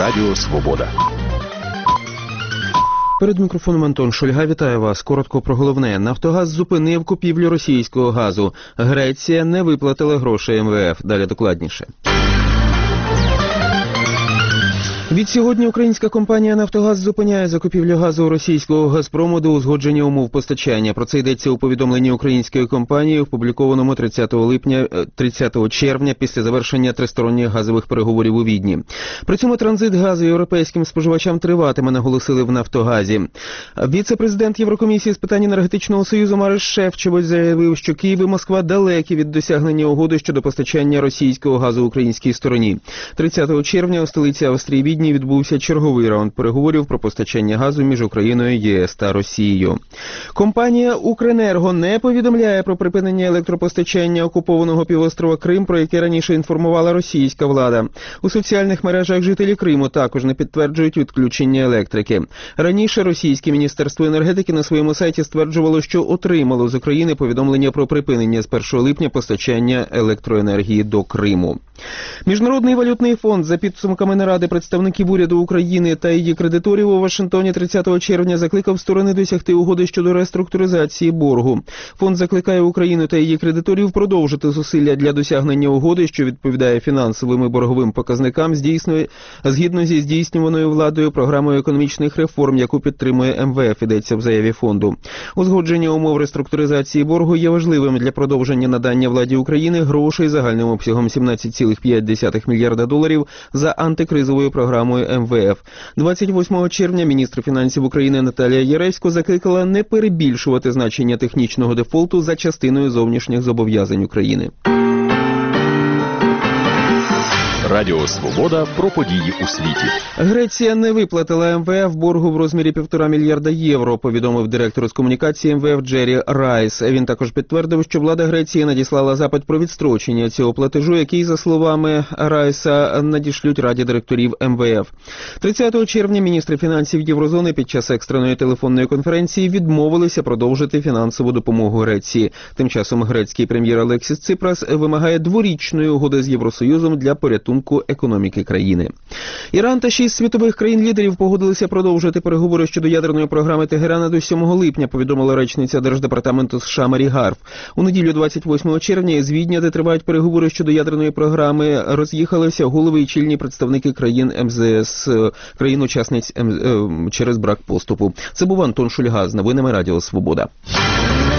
Радіо Свобода. Перед мікрофоном Антон Шульга. Вітаю вас. Коротко про головне. Нафтогаз зупинив купівлю російського газу. Греція не виплатила грошей МВФ. Далі докладніше. Відсьогодні українська компанія «Нафтогаз» зупиняє закупівлю газу у російського «Газпрому» до узгодження умов постачання. Про це йдеться у повідомленні української компанії, опублікованому 30 червня після завершення тристоронніх газових переговорів у Відні. При цьому транзит газу європейським споживачам триватиме, наголосили в «Нафтогазі». Віце-президент Єврокомісії з питань енергетичного союзу Марис Шефчович заявив, що Київ і Москва далекі від досягнення угоди щодо постачання російського газу українській стороні. 30 червня у столиці Австрії Відні відбувся черговий раунд переговорів про постачання газу між Україною, ЄС та Росією. Компанія «Укренерго» не повідомляє про припинення електропостачання окупованого півострова Крим, про яке раніше інформувала російська влада. У соціальних мережах жителі Криму також не підтверджують відключення електрики. Раніше російське міністерство енергетики на своєму сайті стверджувало, що отримало з України повідомлення про припинення з 1 липня постачання електроенергії до Криму. Міжнародний валютний фонд за підсумками наради представників уряду України та її кредиторів у Вашингтоні 30 червня закликав сторони досягти угоди щодо реструктуризації боргу. Фонд закликає Україну та її кредиторів продовжити зусилля для досягнення угоди, що відповідає фінансовим і борговим показникам, згідно зі здійснюваною владою програмою економічних реформ, яку підтримує МВФ, йдеться в заяві фонду. Узгодження умов реструктуризації боргу є важливим для продовження надання владі України грошей загальним обсягом $17,5 мільярда за антикризовою програмою МВФ. 28 червня міністр фінансів України Наталія Яресько закликала не перебільшувати значення технічного дефолту за частиною зовнішніх зобов'язань України. Радіо Свобода про події у світі. Греція не виплатила МВФ боргу в розмірі $1,5 мільярда, повідомив директор з комунікації МВФ Джері Райс. Він також підтвердив, що влада Греції надіслала запит про відстрочення цього платежу, який, за словами Райса, надішлють Раді директорів МВФ. 30 червня міністри фінансів Єврозони під час екстреної телефонної конференції відмовилися продовжити фінансову допомогу Греції. Тим часом грецький прем'єр Алексіс Ципрас вимагає дворічної угоди з Євросоюзом для порятунку економіки країни. Іран та 6 світових країн-лідерів погодилися продовжити переговори щодо ядерної програми Тегерана до 7 липня, повідомила речниця Держдепартаменту США Марі Гарф. У неділю 28 червня із Відня, де тривають переговори щодо ядерної програми, роз'їхалися голови і чільні представники країн МЗС, країн-учасниць через брак поступу. Це був Антон Шульга з новинами Радіо Свобода.